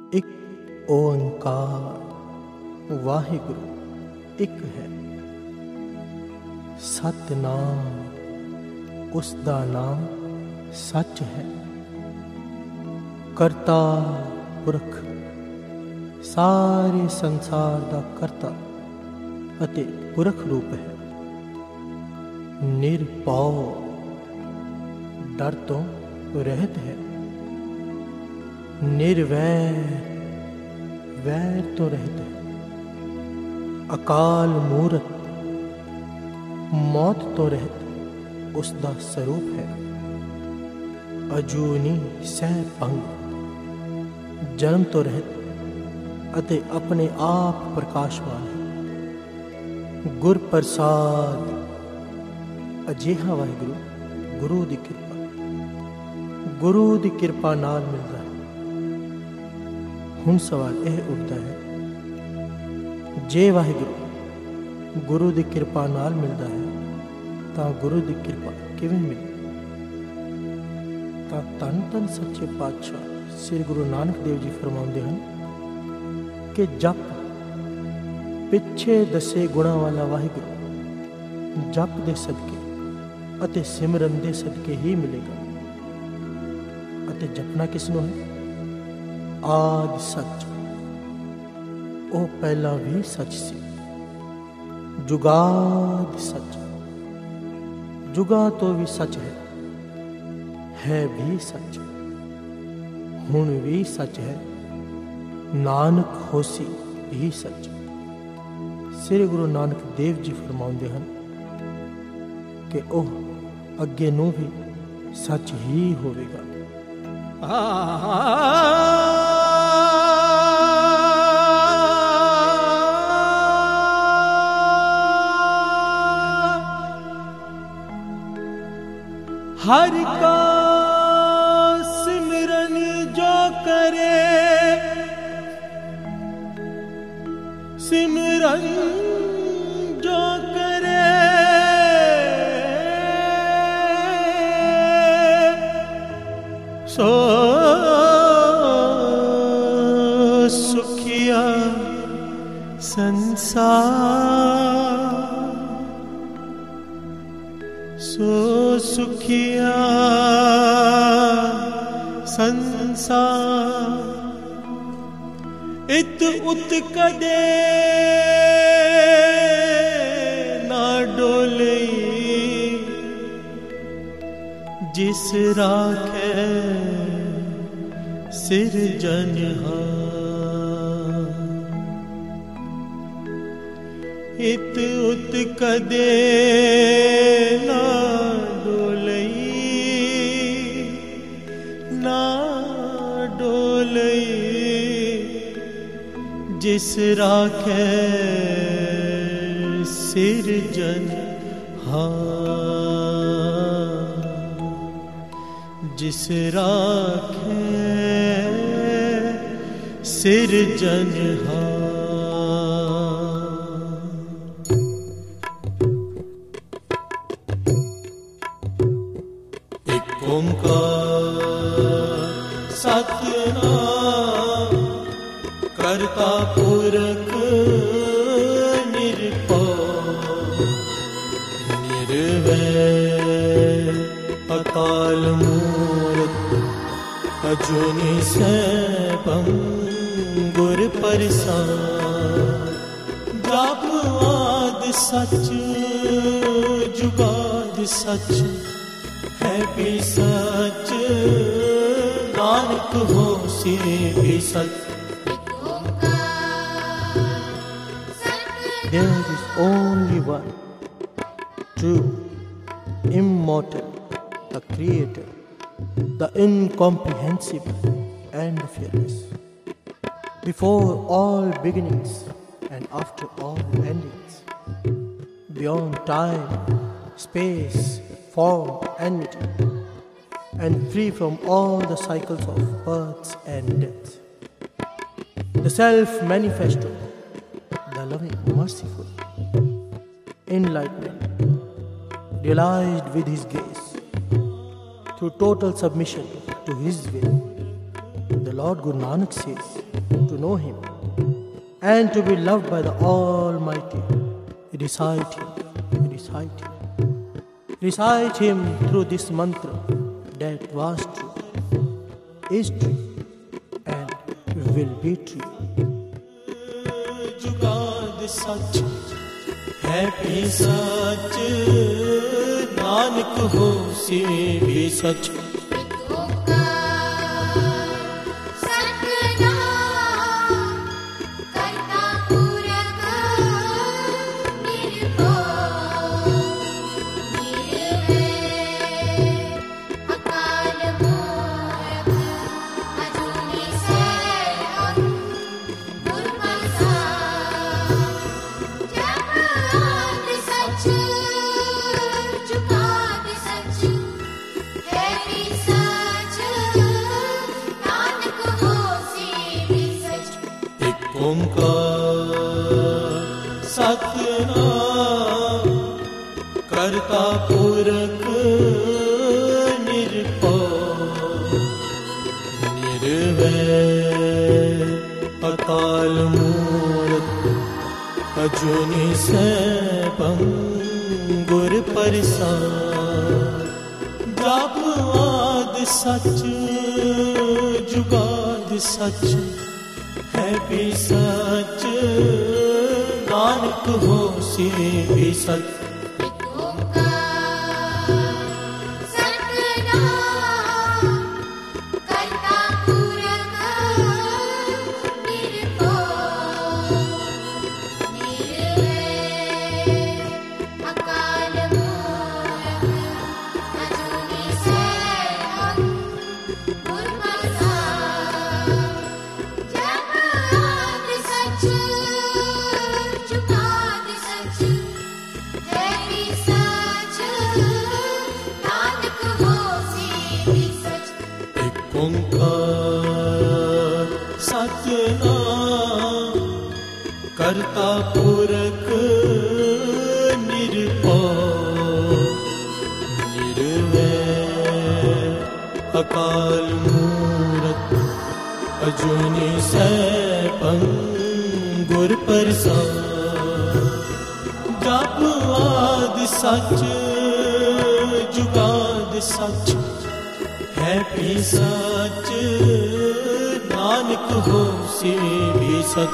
ਇੱਕ ਓੰਕਾਰ ਵਾਹਿਗੁਰੂ ਇੱਕ ਹੈ। ਸਤਿਨਾਮ ਉਸ ਦਾ ਨਾਮ ਸੱਚ ਹੈ। ਕਰਤਾ ਪੁਰਖ ਸਾਰੇ ਸੰਸਾਰ ਦਾ ਕਰਤਾ ਅਤੇ ਪੁਰਖ ਰੂਪ ਹੈ। ਨਿਰਭਉ ਡਰ ਤੋਂ ਰਹਿਤ ਹੈ। निर्वैर वैर तो रहते हैं। अकाल मूरत मौत तो रहत उसका स्वरूप है। अजूनी सह भंग जन्म तो रहत अते अपने आप प्रकाशवान है। गुर प्रसाद अजिहा वाहिगुरु गुरु दी किरपा नाल मिलता है। ਹੁਣ ਸਵਾਲ ਇਹ ਉੱਠਦਾ ਹੈ, ਜੇ ਵਾਹਿਗੁਰੂ ਗੁਰੂ ਦੀ ਕਿਰਪਾ ਨਾਲ ਮਿਲਦਾ ਹੈ ਤਾਂ ਗੁਰੂ ਦੀ ਕਿਰਪਾ ਕਿਵੇਂ ਮਿਲੀ? ਤਾਂ ਧੰਨ ਧੰਨ ਸੱਚੇ ਪਾਤਸ਼ਾਹ ਸ੍ਰੀ ਗੁਰੂ ਨਾਨਕ ਦੇਵ ਜੀ ਫਰਮਾਉਂਦੇ ਹਨ ਕਿ ਜਪ ਪਿੱਛੇ ਦੱਸੇ ਗੁਣਾਂ ਵਾਲਾ ਵਾਹਿਗੁਰੂ ਜਪ ਦੇ ਸਦਕੇ ਅਤੇ ਸਿਮਰਨ ਦੇ ਸਦਕੇ ਹੀ ਮਿਲੇਗਾ। ਅਤੇ ਜਪਣਾ ਕਿਸ ਨੂੰ ਹੈ? ਆਦਿ ਸੱਚ, ਉਹ ਪਹਿਲਾਂ ਵੀ ਸੱਚ ਸੀ। ਜੁਗਾਦ ਸੱਚ, ਜੁਗਾਂ ਤੋਂ ਵੀ ਸੱਚ ਹੈ ਵੀ ਸੱਚ, ਹੁਣ ਵੀ ਸੱਚ ਹੈ, ਨਾਨਕ ਹੋਸੀ ਵੀ ਸੱਚ। ਸ੍ਰੀ ਗੁਰੂ ਨਾਨਕ ਦੇਵ ਜੀ ਫਰਮਾਉਂਦੇ ਹਨ ਕਿ ਉਹ ਅੱਗੇ ਨੂੰ ਵੀ ਸੱਚ ਹੀ ਹੋਵੇਗਾ। हर का सिमरन जो करे, सिमरन जो करे, सो सुखिया संसार, सो सुखिया संसार। इत उत कदे ना डोले, जिस राखे सिरजनहार। इत उत कदे ना जिस राखे सिरजनहार, जिस राखे सिरजनहार। एक ओंकार सतनाम करता पुरख निरभउ निर्वैर अकाल मूरत अजूनी सैभं गुर प्रसाद। जप आदि सच जुगाद सच है भी सच, नानक होसी भी सच। There is only one, true, immortal, the Creator, the incomprehensible and the fearless. Before all beginnings and after all endings, beyond time, space, form and matter, and free from all the cycles of births and deaths. The Self-Manifesto, the loving, merciful, enlightenment, realized with his grace, through total submission to his will. The Lord Guru Nanak says, to know Him and to be loved by the Almighty. Recite Him, recite Him. Recite Him through this mantra that was true, is true, and will be true. जुगाद सच है भी सच, नानक होसी भी सच। ओंकार सतनाम करता पुरख निरभव निर्वैर अकाल मूरत अजूनी सैभं गुर प्रसाद। जाप आद सच जुगाद सच है भी सच, नानक होसी भी सच। ओंकार सतनाम करता पुरख निरभव निर्वैर अकाल मूरत अजूनी सैभं गुर प्रसाद। जाप आद सच जुगाद सच है भी सच, नानक होसी भी सच।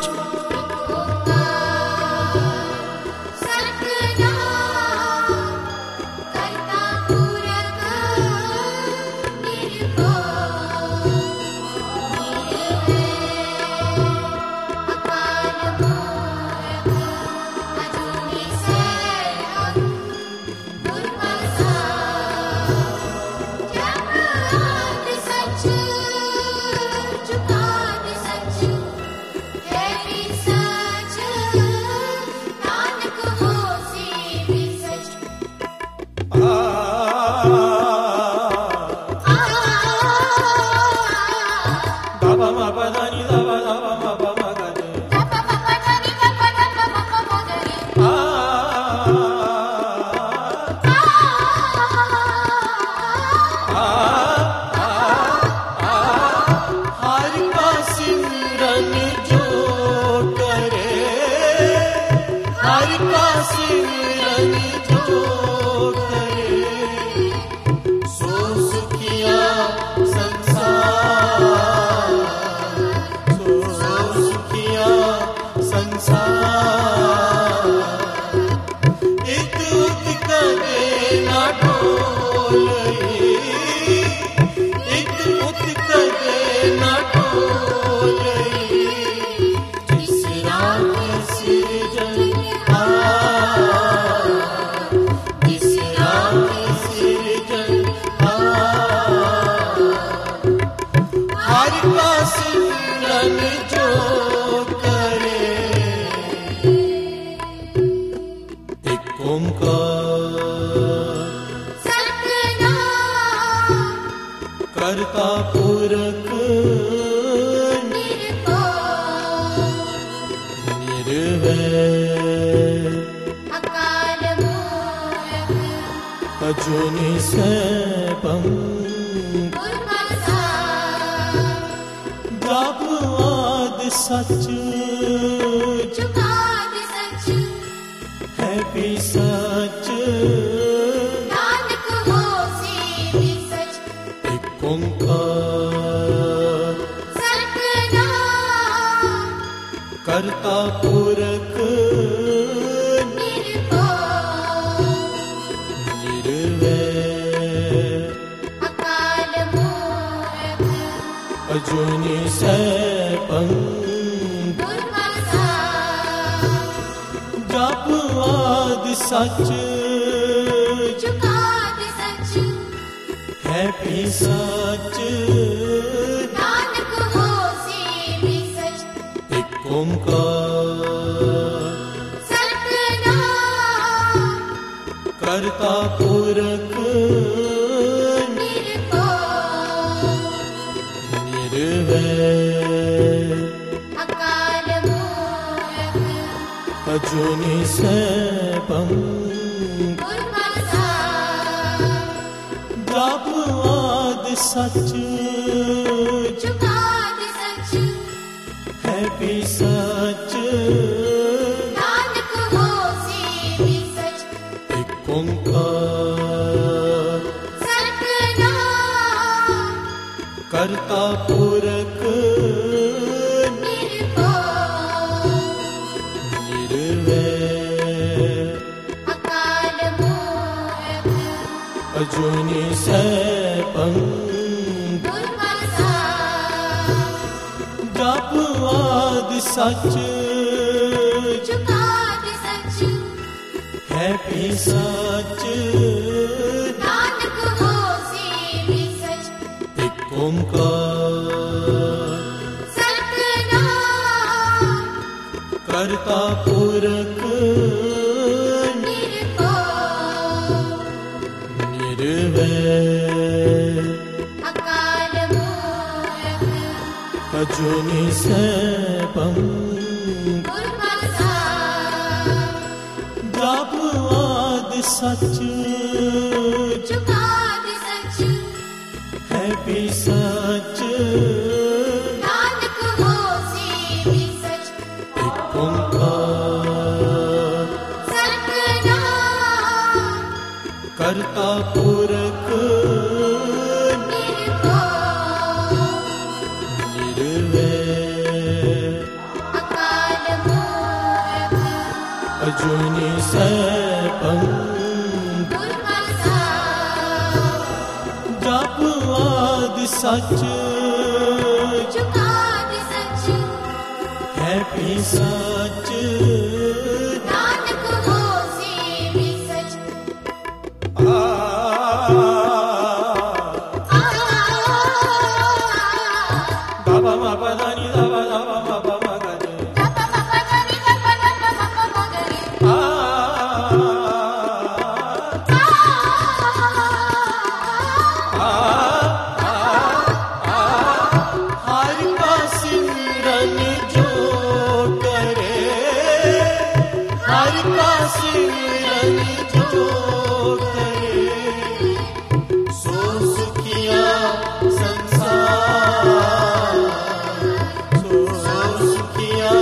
करता पुरख निर्वैर अकाल मूरत अजूनी सैभं गुर प्रसाद। जाप आद सच जुगाद सच है भी सच नानक होसी भी सच एक ओंकार सतनाम करता पुरख निर्भय निर्वैर अकाल मूरत अजूनी सैभं जप आदि सच जुगाद सच है भी सच नानक होसी भी सच एक ओंकार सतनाम करता पुरख निर्वैर अकाल मूरत अजूनी सैभं जप आदि सच जुगाद सच है भी सच नानक होसी भी सच एक ओंकार सतनाम करता पुरख निर्वैर अकाल मूरत अजूनी सैभं जप आदि सच जुगाद सच है भी सच नानक होसी भी सच एक ओंकार सतनाम करता पुरख निर्वैर अकाल मूरत अजूनी सैभं जप आदि सच जुगाद सच है भी सच नानक होसी भी सच एक ओंकार सतनाम करता पुरख निर्वैर अकाल मूरत अजूनी सैभं जप आदि सच जुगाद सच है भी सच नानक होसी भी सच बाबा मा पदा नि दा बा दा बा मा बा मा गा रे हर का सिमरन जो करे हर का सिमरन जो करे सो सुखिया संसार सो सुखिया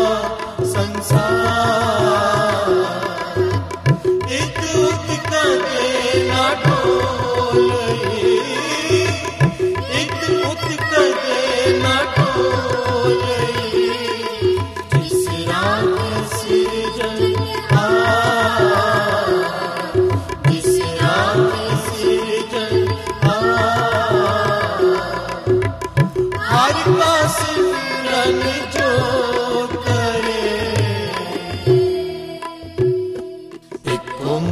संसार इत उत कदे ना ढोलई इत उत कदे ना ढोलई जिस रात सृजन जिस रात सृजन हर का सिमरन जो करे एक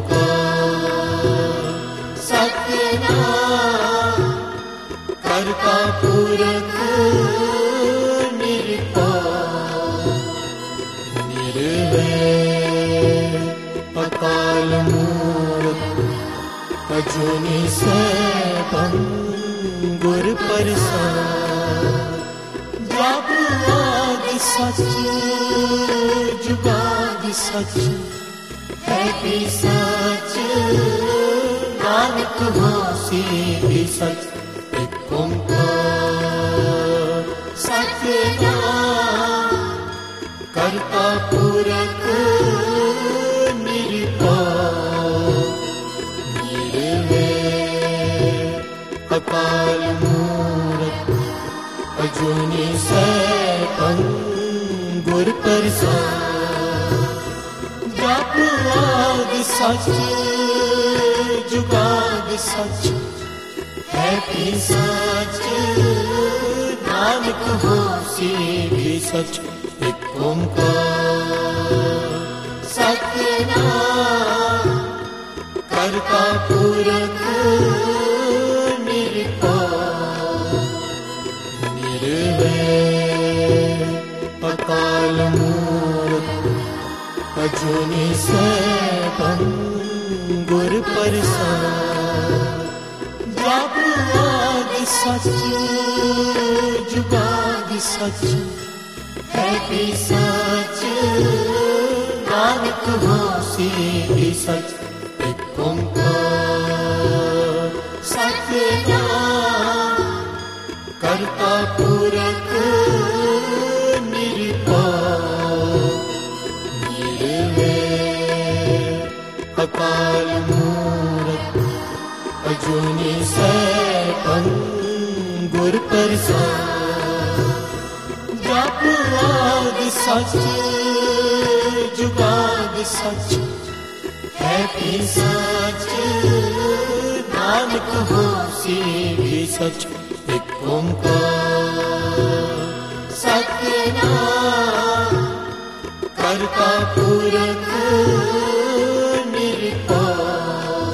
ओंकार सतनाम करता पुरख निर्भय निर्वैर अकाल मूरत अजूनी सैभं गुर प्रसाद जप आदि सच जुगाद सच है भी सच नानक होसी भी सच एक ओंकार सतनाम करता पुरख निरभव निर्वैर अकाल मूरत अजूनी सैभं गुर प्रसाद जप आदि सच जुगाद सच है भी सच नानक होसी भी सच एक ओंकार सतनाम करता पुरख निरभव निर्वैर अकाल मूरत अजूनी सैभं गुर प्रसाद जप आदि सच जुगाद सच है भी सच नानक होसी भी सच एक ओंकार सतनाम करता पुरख निरभव निर्वैर अकाल मूरत अजूनी सैभं गुर प्रसाद जप आदि सच जुगाद सच है भी सच नानक होसी भी सच एक ओंकार सतनाम करता पुरख निरभव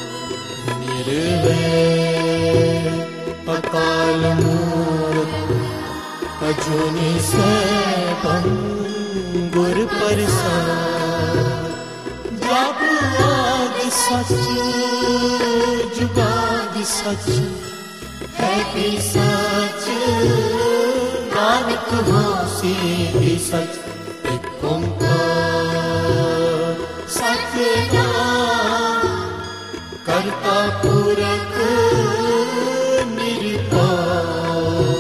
निर्वैर अकाल मूरत अजूनी सैभं गुर प्रसाद जप आदि सच जुगाद सच है भी सच नानक होसी भी सच एक ओंकार सतनाम करता पुरख निरभव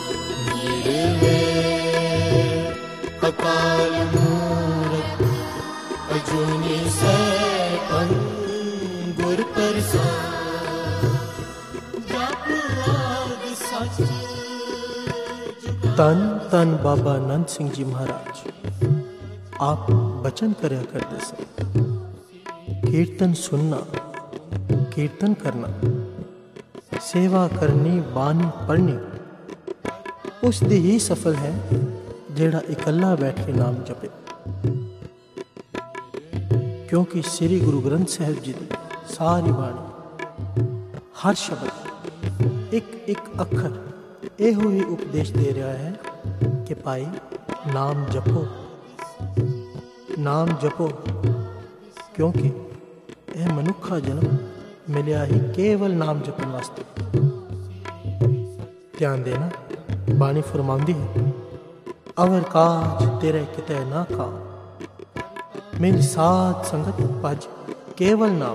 निर्वैर अकाल मूरत अजूनी सैभं गुर प्रसाद जप आदि सच तन तन बाबा नंद सिंह जी महाराज आप बचन करया करते सन कीर्तन सुनना कीर्तन करना सेवा करनी बानी पढ़नी उस दी ही सफल है जेड़ा इकल्ला बैठ के नाम जपे क्योंकि श्री गुरु ग्रंथ साहिब जी दी सारी बाणी हर शब्द एक एक अखर ਇਹੋ ਹੀ ਉਪਦੇਸ਼ ਦੇ ਰਿਹਾ ਹੈ ਕਿ ਭਾਈ ਨਾਮ ਜਪੋ ਕਿਉਂਕਿ ਇਹ ਮਨੁੱਖਾ ਜਨਮ ਮਿਲਿਆ ਹੀ ਕੇਵਲ ਨਾਮ ਜਪਣ ਵਾਸਤੇ। ਧਿਆਨ ਦੇਣਾ ਬਾਣੀ ਫਰਮਾਉਂਦੀ ਹੈ ਅਵਰ ਕਾਜ ਤੇਰੇ ਕਿਤੇ ਨਾ ਕਾ ਮੇਰੀ ਸਾਧ ਸੰਗਤ ਭਜ ਕੇਵਲ ਨਾਮ।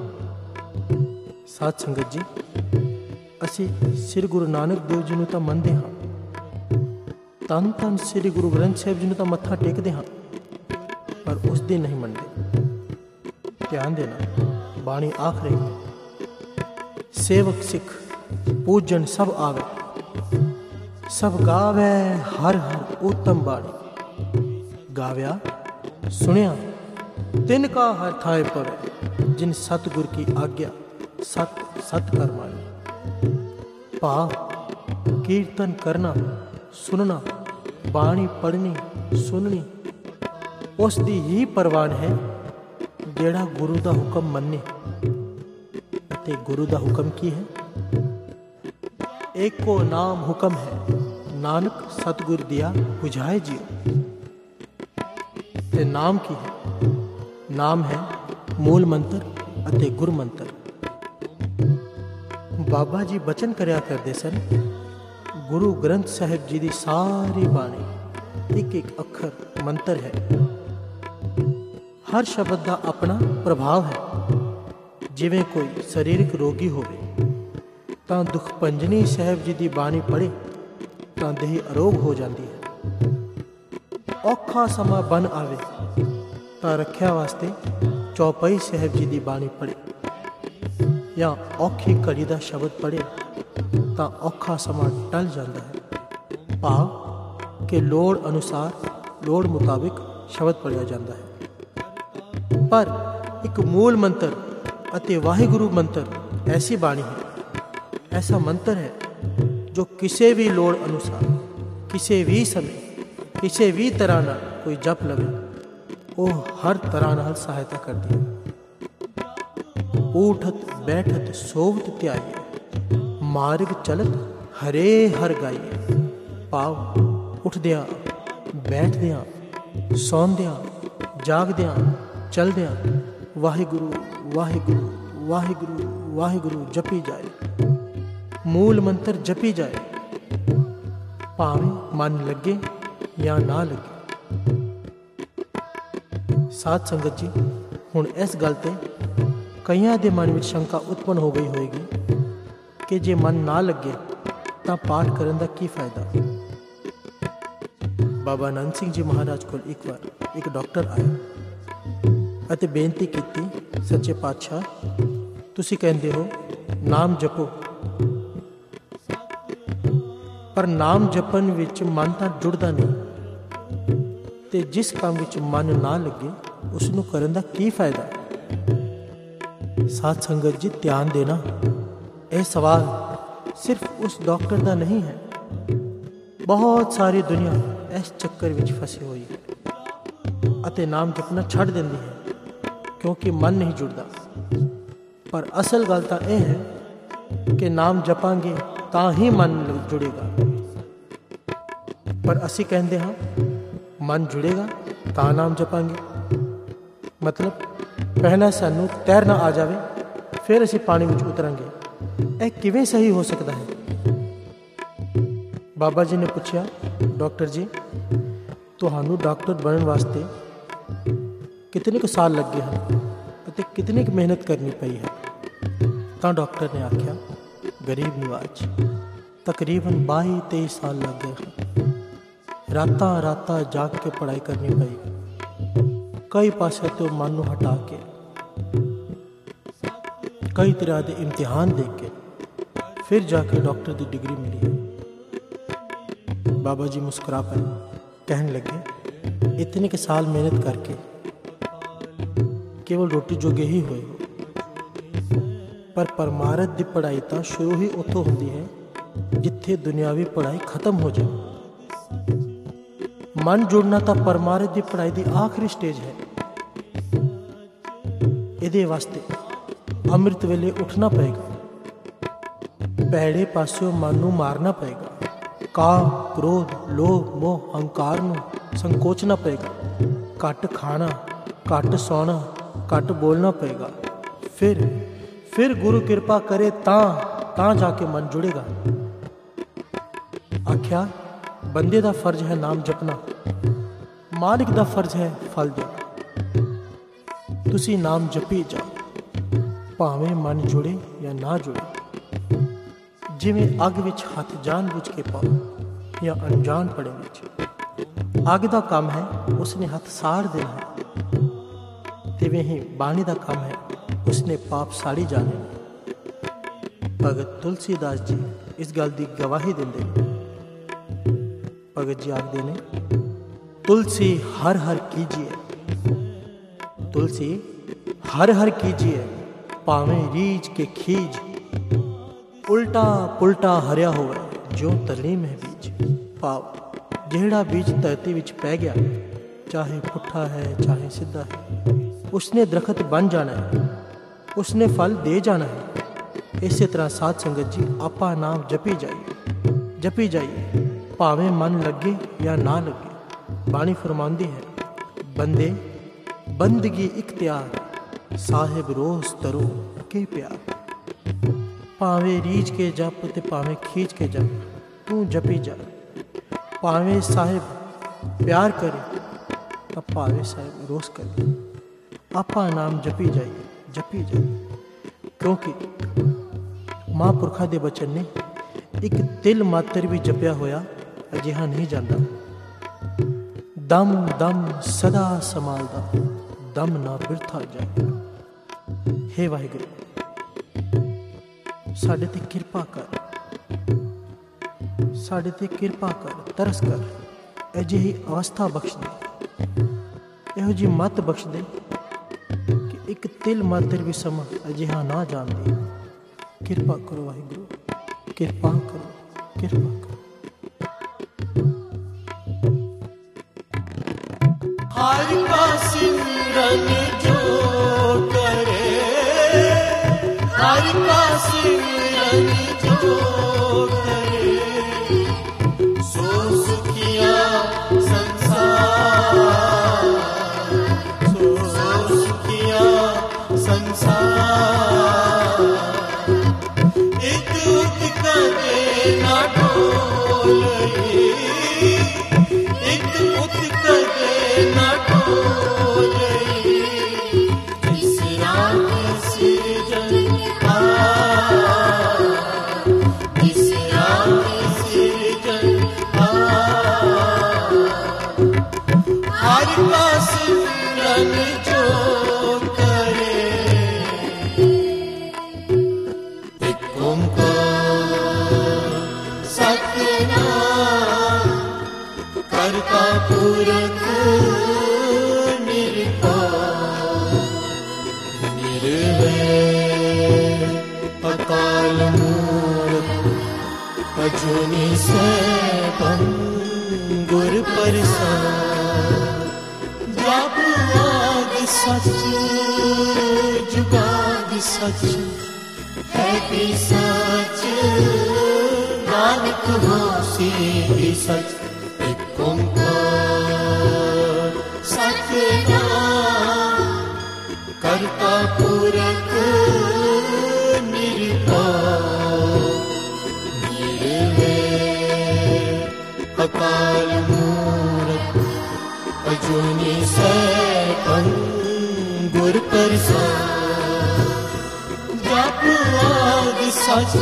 ਸਾਧ ਸੰਗਤ ਜੀ ਅਸੀਂ ਸ੍ਰੀ ਗੁਰੂ ਨਾਨਕ ਦੇਵ ਜੀ ਨੂੰ ਤਾਂ ਮੰਨਦੇ ਹਾਂ, ਧੰਨ ਧੰਨ ਸ੍ਰੀ ਗੁਰੂ ਗ੍ਰੰਥ ਸਾਹਿਬ ਜੀ ਨੂੰ ਤਾਂ ਮੱਥਾ ਟੇਕਦੇ ਹਾਂ, ਪਰ ਉਸ ਦੀ ਨਹੀਂ ਮੰਨਦੇ। ਧਿਆਨ ਦੇਣਾ ਬਾਣੀ ਆਖ ਰਹੀ ਹੈ ਸੇਵਕ ਸਿੱਖ ਪੂਜਨ ਸਭ ਆਵੇ ਸਭ ਗਾਵੇ ਹਰ ਹਰ ਉਤਮ ਬਾਣੀ। ਗਾਵਿਆ ਸੁਣਿਆ ਤਿਨ ਕਾ ਹਰ ਥਾਏ ਪਵੇ ਜਿਨ ਸਤਿਗੁਰ ਕੀ ਆਗਿਆ ਸਤ ਸਤ ਕਰ ਮਾਨੀ। ਭਾਵ ਕੀਰਤਨ ਕਰਨਾ ਸੁਣਨਾ ਬਾਣੀ ਪੜ੍ਹਨੀ ਸੁਣਨੀ ਉਸ ਦੀ ਹੀ ਪ੍ਰਵਾਨ ਹੈ ਜਿਹੜਾ ਗੁਰੂ ਦਾ ਹੁਕਮ ਮੰਨੇ। ਅਤੇ ਗੁਰੂ ਦਾ ਹੁਕਮ ਕੀ ਹੈ? ਏਕੋ ਨਾਮ ਹੁਕਮ ਹੈ ਨਾਨਕ ਸਤਿਗੁਰ ਦਿਆ 부ਝਾਏ ਜੀਓ। ਤੇ ਨਾਮ ਕੀ ਹੈ? ਨਾਮ ਹੈ ਮੂਲ ਮੰਤਰ ਅਤੇ ਗੁਰ ਮੰਤਰ। बाबा जी बचन करया करते सन गुरु ग्रंथ साहिब जी की सारी बाणी एक एक अखर मंत्र है, हर शब्द का अपना प्रभाव है। जिवें कोई शरीरक रोगी होवे तां दुख पंजनी साहिब जी की बाणी पढ़े तां देह अरोग हो जाती है। ਔਖਾ ਸਮਾਂ ਬਣ ਆਵੇ ਤਾਂ ਰੱਖਿਆ ਵਾਸਤੇ ਚੌਪਈ ਸਾਹਿਬ ਜੀ ਦੀ ਬਾਣੀ ਪੜ੍ਹੇ ਜਾਂ ਔਖੀ ਘੜੀ ਦਾ ਸ਼ਬਦ ਪੜ੍ਹੇ ਤਾਂ ਔਖਾ ਸਮਾਂ ਟਲ ਜਾਂਦਾ ਹੈ। ਭਾਵ ਕਿ ਲੋੜ ਅਨੁਸਾਰ, ਲੋੜ ਮੁਤਾਬਿਕ ਸ਼ਬਦ ਪੜ੍ਹਿਆ ਜਾਂਦਾ ਹੈ। ਪਰ ਇੱਕ ਮੂਲ ਮੰਤਰ ਅਤੇ ਵਾਹਿਗੁਰੂ ਮੰਤਰ ਐਸੀ ਬਾਣੀ ਹੈ, ਐਸਾ ਮੰਤਰ ਹੈ ਜੋ ਕਿਸੇ ਵੀ ਲੋੜ ਅਨੁਸਾਰ, ਕਿਸੇ ਵੀ ਸਮੇਂ, ਕਿਸੇ ਵੀ ਤਰ੍ਹਾਂ ਨਾਲ ਕੋਈ ਜਪ ਲਵੇ, ਉਹ ਹਰ ਤਰ੍ਹਾਂ ਨਾਲ ਸਹਾਇਤਾ ਕਰਦੀ ਹੈ। ਊਠਤ ਬੈਠਤ ਸੋਵਤ ਧਿਆਈਏ, ਮਾਰਗ ਚਲਤ ਹਰੇ ਹਰ ਗਾਈਏ। ਭਾਵ ਉੱਠਦਿਆਂ, ਬੈਠਦਿਆਂ, ਸੌਂਦਿਆਂ, ਜਾਗਦਿਆਂ, ਚਲਦਿਆਂ ਵਾਹਿਗੁਰੂ ਵਾਹਿਗੁਰੂ ਵਾਹਿਗੁਰੂ ਵਾਹਿਗੁਰੂ ਜਪੀ ਜਾਏ। ਮੂਲ ਮੰਤਰ ਜਪੀ ਜਾਏ, ਭਾਵੇਂ ਮਨ ਲੱਗੇ ਜਾਂ ਨਾ ਲੱਗੇ। ਸਾਧ ਸੰਗਤ ਜੀ, ਹੁਣ ਇਸ ਗੱਲ ਤੇ ਕਈਆਂ ਦੇ ਮਨ ਵਿੱਚ ਸ਼ੰਕਾ ਉਤਪੰਨ ਹੋ ਗਈ ਹੋਏਗੀ ਕਿ ਜੇ ਮਨ ਨਾ ਲੱਗੇ ਤਾਂ ਪਾਠ ਕਰਨ ਦਾ ਕੀ ਫਾਇਦਾ। ਬਾਬਾ ਆਨੰਦ ਸਿੰਘ ਜੀ ਮਹਾਰਾਜ ਕੋਲ ਇੱਕ ਵਾਰ ਇੱਕ ਡਾਕਟਰ ਆਇਆ ਅਤੇ ਬੇਨਤੀ ਕੀਤੀ, ਸੱਚੇ ਪਾਤਸ਼ਾਹ ਤੁਸੀਂ ਕਹਿੰਦੇ ਹੋ ਨਾਮ ਜਪੋ, ਪਰ ਨਾਮ ਜਪਣ ਵਿੱਚ ਮਨ ਤਾਂ ਜੁੜਦਾ ਨਹੀਂ, ਤੇ ਜਿਸ ਕੰਮ ਵਿੱਚ ਮਨ ਨਾ ਲੱਗੇ ਉਸ ਨੂੰ ਕਰਨ ਦਾ ਕੀ ਫਾਇਦਾ। ਸਾਧ ਸੰਗਤ ਜੀ, ਧਿਆਨ ਦੇਣਾ, ਇਹ ਸਵਾਲ ਸਿਰਫ ਉਸ ਡਾਕਟਰ ਦਾ ਨਹੀਂ ਹੈ। ਬਹੁਤ ਸਾਰੀ ਦੁਨੀਆ ਇਸ ਚੱਕਰ ਵਿੱਚ ਫਸੀ ਹੋਈ ਹੈ ਅਤੇ ਨਾਮ ਜਪਣਾ ਛੱਡ ਦਿੰਦੀ ਹੈ ਕਿਉਂਕਿ ਮਨ ਨਹੀਂ ਜੁੜਦਾ। ਪਰ ਅਸਲ ਗੱਲ ਤਾਂ ਇਹ ਹੈ ਕਿ ਨਾਮ ਜਪਾਂਗੇ ਤਾਂ ਹੀ ਮਨ ਜੁੜੇਗਾ। ਪਰ ਅਸੀਂ ਕਹਿੰਦੇ ਹਾਂ ਮਨ ਜੁੜੇਗਾ ਤਾਂ ਨਾਮ ਜਪਾਂਗੇ। ਮਤਲਬ ਪਹਿਲਾਂ ਸਾਨੂੰ ਤੈਰਨਾ ਆ ਜਾਵੇ, ਫਿਰ ਅਸੀਂ ਪਾਣੀ ਵਿੱਚ ਉਤਰਾਂਗੇ। ਇਹ ਕਿਵੇਂ ਸਹੀ ਹੋ ਸਕਦਾ ਹੈ? ਬਾਬਾ ਜੀ ਨੇ ਪੁੱਛਿਆ, ਡਾਕਟਰ ਜੀ ਤੁਹਾਨੂੰ ਡਾਕਟਰ ਬਣਨ ਵਾਸਤੇ ਕਿਤਨੇ ਕੁ ਸਾਲ ਲੱਗੇ ਹਨ ਅਤੇ ਕਿਤਨੀ ਕੁ ਮਿਹਨਤ ਕਰਨੀ ਪਈ ਹੈ? ਤਾਂ ਡਾਕਟਰ ਨੇ ਆਖਿਆ, ਗਰੀਬ ਨਿਵਾਜ ਤਕਰੀਬਨ 22-23 ਸਾਲ ਲੱਗ ਗਏ ਹਨ। ਰਾਤਾਂ ਜਾਗ ਕੇ ਪੜ੍ਹਾਈ ਕਰਨੀ ਪਈ, ਕਈ ਪਾਸੇ ਤੋਂ ਮਨ ਨੂੰ ਹਟਾ ਕੇ, ਕਈ ਤਰ੍ਹਾਂ ਦੇ ਇਮਤਿਹਾਨ ਦੇ ਕੇ ਫਿਰ ਜਾ ਕੇ ਡਾਕਟਰ ਦੀ ਡਿਗਰੀ ਮਿਲੀ ਹੈ। ਬਾਬਾ ਜੀ ਮੁਸਕਰਾ ਪਏ, ਕਹਿਣ ਲੱਗੇ, ਇਤਨੇ ਕੇ ਸਾਲ ਮਿਹਨਤ ਕਰਕੇ ਕੇਵਲ ਰੋਟੀ ਜੋਗੇ ਹੀ ਹੋਏ ਹੋ, ਪਰ ਪਰਮਾਰਥ ਦੀ ਪੜ੍ਹਾਈ ਤਾਂ ਸ਼ੁਰੂ ਹੀ ਉੱਥੋਂ ਹੁੰਦੀ ਹੈ ਜਿੱਥੇ ਦੁਨਿਆਵੀ ਪੜ੍ਹਾਈ ਖਤਮ ਹੋ ਜਾਏ। ਮਨ ਜੁੜਨਾ ਤਾਂ ਪਰਮਾਰਥ ਦੀ ਪੜ੍ਹਾਈ ਦੀ ਆਖਰੀ ਸਟੇਜ ਹੈ। ਇਹਦੇ ਵਾਸਤੇ ਅੰਮ੍ਰਿਤ ਵੇਲੇ ਉੱਠਣਾ ਪਏਗਾ, ਭੈੜੇ ਪਾਸਿਓਂ ਮਨ ਨੂੰ ਮਾਰਨਾ ਪਏਗਾ, ਕਾਮ, ਕ੍ਰੋਧ, ਲੋਭ, ਮੋਹ, ਹੰਕਾਰ ਨੂੰ ਸੰਕੋਚਣਾ ਪਏਗਾ, ਘੱਟ ਖਾਣਾ, ਘੱਟ ਸੌਣਾ, ਘੱਟ ਬੋਲਣਾ ਪਏਗਾ। ਫਿਰ ਗੁਰੂ ਕਿਰਪਾ ਕਰੇ ਤਾਂ ਜਾ ਕੇ ਮਨ ਜੁੜੇਗਾ। ਆਖਿਆ, ਬੰਦੇ ਦਾ ਫਰਜ਼ ਹੈ ਨਾਮ ਜਪਣਾ, ਮਾਲਿਕ ਦਾ ਫਰਜ਼ ਹੈ ਫਲ ਦੇਣਾ। ਤੁਸੀਂ ਨਾਮ ਜਪੀ ਜਾਓ, ਭਾਵੇਂ ਮਨ ਜੁੜੇ ਜਾਂ ਨਾ ਜੁੜੇ। ਜਿਵੇਂ ਅੱਗ ਵਿੱਚ ਹੱਥ ਜਾਣ ਬੁੱਝ ਕੇ ਪਾਓ ਜਾਂ ਅਣਜਾਣ ਪੜੇ ਵਿੱਚ। ਅੱਗ ਦਾ ਕੰਮ ਹੈ ਉਸਨੇ ਹੱਥ ਸਾੜ ਦੇਣਾ ਹੈ, ਤਿਵੇਂ ਹੀ ਬਾਣੀ ਦਾ ਕੰਮ ਹੈ ਉਸਨੇ ਪਾਪ ਸਾੜੀ ਜਾਣੇ। ਭਗਤ ਤੁਲਸੀਦਾਸ ਜੀ ਇਸ ਗੱਲ ਦੀ ਗਵਾਹੀ ਦਿੰਦੇ ਨੇ। ਭਗਤ ਜੀ ਆਖਦੇ ਨੇ, ਤੁਲਸੀ ਹਰ ਹਰ ਕੀਜੀਏ, ਤੁਲਸੀ ਹਰ ਹਰ ਕੀਜੀਏ, ਭਾਵੇਂ ਰੀਝ ਕੇ ਖੀਜ, ਉਲਟਾ ਪੁਲਟਾ ਹਰਿਆ ਹੋਵੇ ਜੋ ਤਰਲੀਮ ਹੈ ਬੀਜ। ਭਾਵ ਜਿਹੜਾ ਬੀਜ ਧਰਤੀ ਵਿੱਚ ਪੈ ਗਿਆ, ਚਾਹੇ ਪੁੱਠਾ ਹੈ ਚਾਹੇ ਸਿੱਧਾ ਹੈ, ਉਸਨੇ ਦਰਖਤ ਬਣ ਜਾਣਾ ਹੈ, ਉਸਨੇ ਫਲ ਦੇ ਜਾਣਾ ਹੈ। ਇਸੇ ਤਰ੍ਹਾਂ ਸਾਧ ਸੰਗਤ ਜੀ, ਆਪਾਂ ਨਾਮ ਜਪੀ ਜਾਈਏ, ਭਾਵੇਂ ਮਨ ਲੱਗੇ ਜਾਂ ਨਾ ਲੱਗੇ। ਬਾਣੀ ਫਰਮਾਉਂਦੀ ਹੈ, ਬੰਦੇ ਬੰਦਗੀ ਇਖਤਿਆਰ, ਸਾਹਿਬ ਰੋਜ਼ ਤਰੋ ਕੇ ਪਿਆਰ। ਭਾਵੇਂ ਰੀਝ ਕੇ ਜਪ ਤੇ ਭਾਵੇਂ ਖੀਂਚ ਕੇ ਜਪ, ਤੂੰ ਜਪੀ ਜਾ। ਭਾਵੇਂ ਸਾਹਿਬ ਪਿਆਰ ਕਰੇ ਤਾਂ ਭਾਵੇਂ ਸਾਹਿਬ ਰੋਜ਼ ਕਰੇ। ਆਪਾਂ ਨਾਮ ਜਪੀ ਜਾਈਏ, ਕਿਉਂਕਿ ਮਹਾਂਪੁਰਖਾਂ ਦੇ ਬਚਨ ਨੇ, ਇੱਕ ਤਿਲ ਮਾਤਰ ਵੀ ਜਪਿਆ ਹੋਇਆ ਅਜਿਹਾ ਨਹੀਂ ਜਾਂਦਾ। दम दम सदा संभालदा दम ना बिरथा जाए। हे वाहिगुरू साडे ते किरपा कर, साडे ते किरपा कर, तरस कर, अजिही आस्था बख्श दे, इहो जी मत बख्श दे कि एक तिल मात्र भी समा अजिहा ना जान दे। किरपा करो वाहिगुरू, किरपा करो, किरपा करो। हर का सिमरन जो करे, हर का सिमरन जो करे, सो सुखिया संसार, सो सुखिया संसार। इत उत करे ना डोलई, इत उत करे ना डोलई, इस रात सिरजनहार, इस रात सिरजनहार। हर का सिमरन जो करे, एक ओंकार सतनाम करता पुरख निरंकार, निर्भय अकाल मूरत अजूनी सैभं गुर प्रसाद। जप आदि सच जुगाद सच है भी सच, नानक होसी भी सच। एक ओंकार सतनाम करता पुरख निरंकार, निर्भय अकाल मूरत अजूनी सैभं गुर प्रसाद। जप आदि सच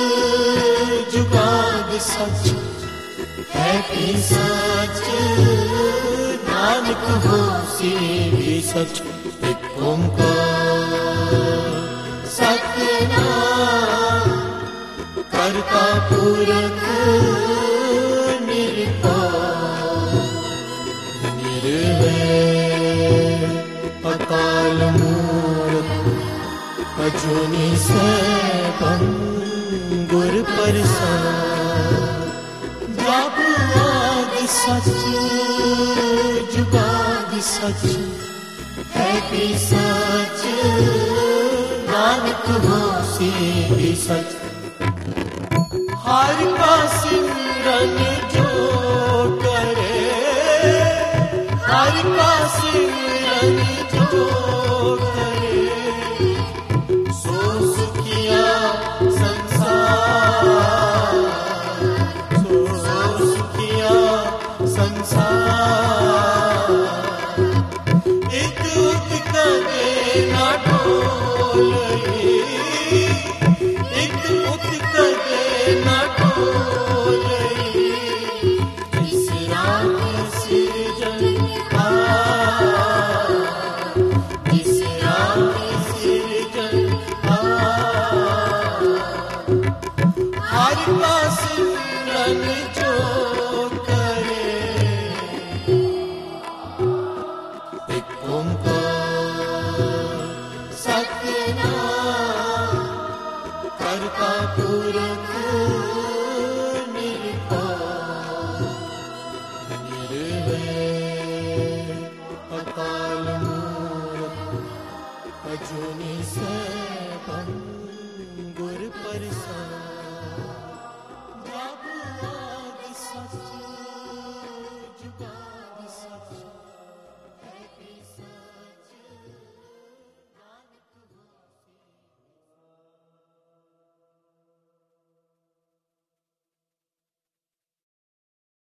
जुगाद सच है भी सच, नानक होसी भी सच। एक ओंकार सतनाम करता पुरख निरंकार, निर्भय अकाल मूरत अजूनी सैभं गुर प्रसाद। जप आदि सच जुगाद सच है भी सच, नानक होसी भी सच। हर का सिमरन जो करे, हर का सिमरन जो करे, सो सुखिया संसार, सो सुखिया संसार। इत उत करे ना डोलई, इत उत करे ना डोलई, इस रात सिरजनहार, इस रात सिरजनहार। हर का सिमरन जो करे, एक ओंकार सतनाम करता पुरख निरंकार, निर्भय अकाल मूरत अजूनी सैभं गुर प्रसाद।